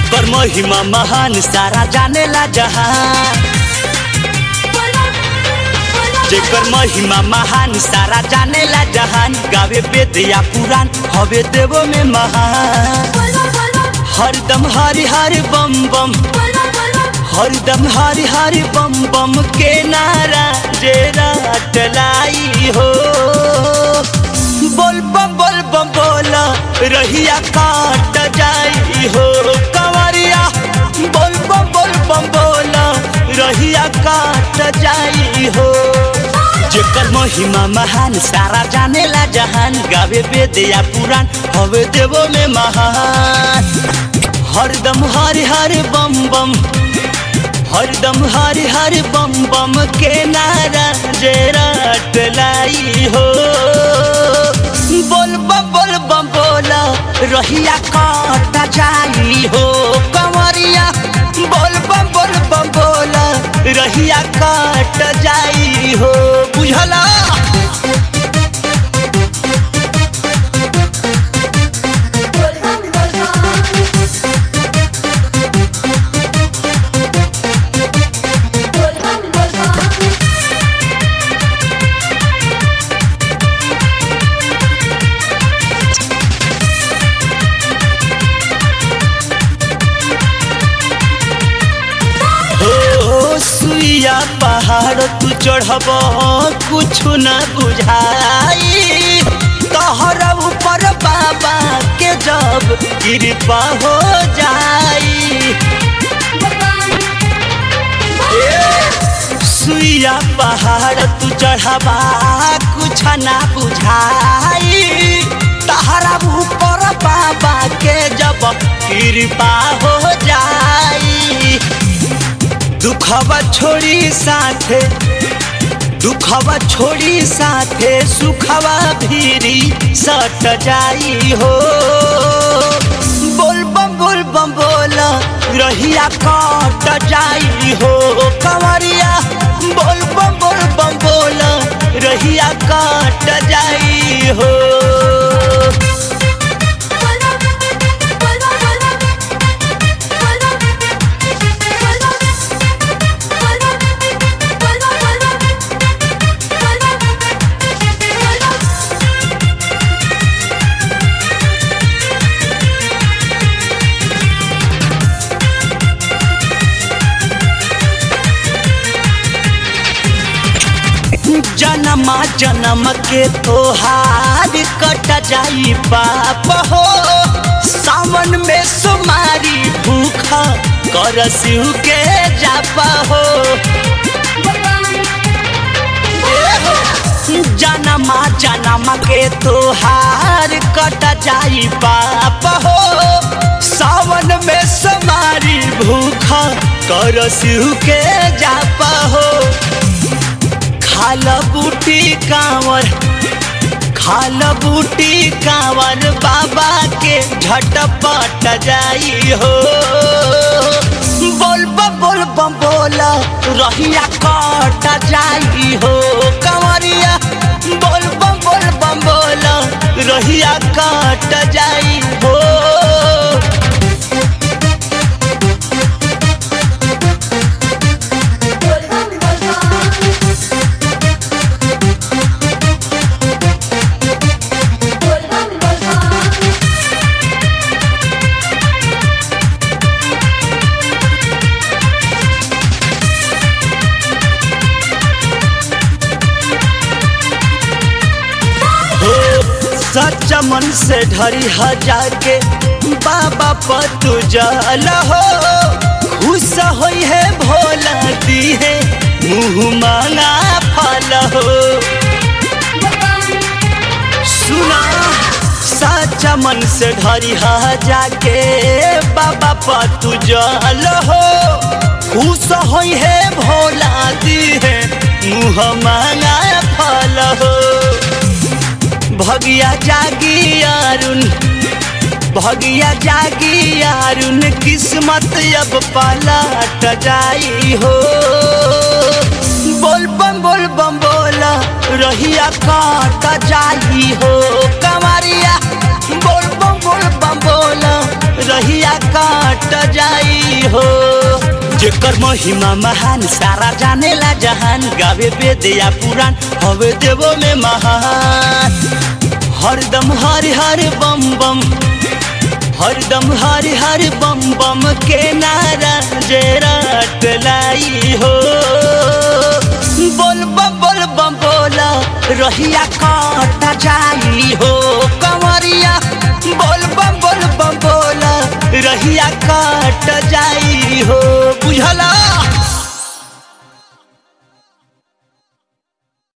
जेकर महिमा महान सारा जानेला जहान, जेकर महिमा महान सारा जानेला जहान। गावे वेद या पुराण हवे देवो में महान। हरदम हरि हरि बम बम, हरदम हरि हरि बम बम के नारा जे रात लाई हो। बोल बम बोला रहिया काट जाई हो कंवरिया। बोल बम बोला रहिया काट जाई हो। जेकर महिमा महान सारा जानेला जहान। गावे वेद या पुराण हवे देवो में महान। हरदम हरि हरि बम बम, हरदम हरि हरि बम बम के नारा जे रात लाई हो। बोल बम बोला रहिया काट जाई हो कंवरिया। बोल बम बोला रहिया काट जाई हो। बुझला सुइया पहाड़ तू चढ़ब कुछ न बुझाई। तोहरा ऊपर बाबा के जब कृपा हो जाई। सुइया पहाड़ तू चढ़बा कुछ न बुझाई। तोहरा ऊपर बाबा के जब कृपा हो जाई। दुखवा छोड़ी साथे, दुखवा छोड़ी साथे सुखवा भीरी सट जाई हो। बोल बम बोला रहिया कट जाई हो कंवरिया। बोल बम बोला रहिया कट जाई हो। जन्मा जन्म के तोहार कट जाई पाप हो। सावन में सुमारी भूखा कर शिव के जाप हो। जन्मा जन्म के तोहार कट जाई पाप हो। सावन में सुमारी भूखा कर शिव के जाप हो। खाला बूटी कांवर, खाला बूटी कांवर बाबा के झटपट जाई हो। बोल बम बोला रहिया कट जाई हो कंवरिया। बोल बम बोला रहिया कट जाई हो। सच्चा मन से ढरी हजार के बाबा पर तू जल हो। खुश होई है भोला दी है मुँह मांगा फल हो। सुना सच्चा मन से ढरी हजार के बाबा पर तू जल हो। खुश होई है भोला दी है मुँह मांगा फल हो। भगिया जागी अरुण, भगिया जागी अरुण किस्मत अब पलट जाई हो। बोल बम बोला रहिया काट जाई हो कंवरिया। बोल बम बोला रहिया काट जाई हो। जेकर महिमा महान सारा जानेला जहान, गावे वेद या पुराण हवे देवो में महान। हरदम हरि हरि बम बम, हरदम हरि हरि बम बम के नारा जे रट लाई हो। बोल बम बोला रहिया कट जाई हो कंवरिया, बोल बम बोला रहिया कट जाई हो।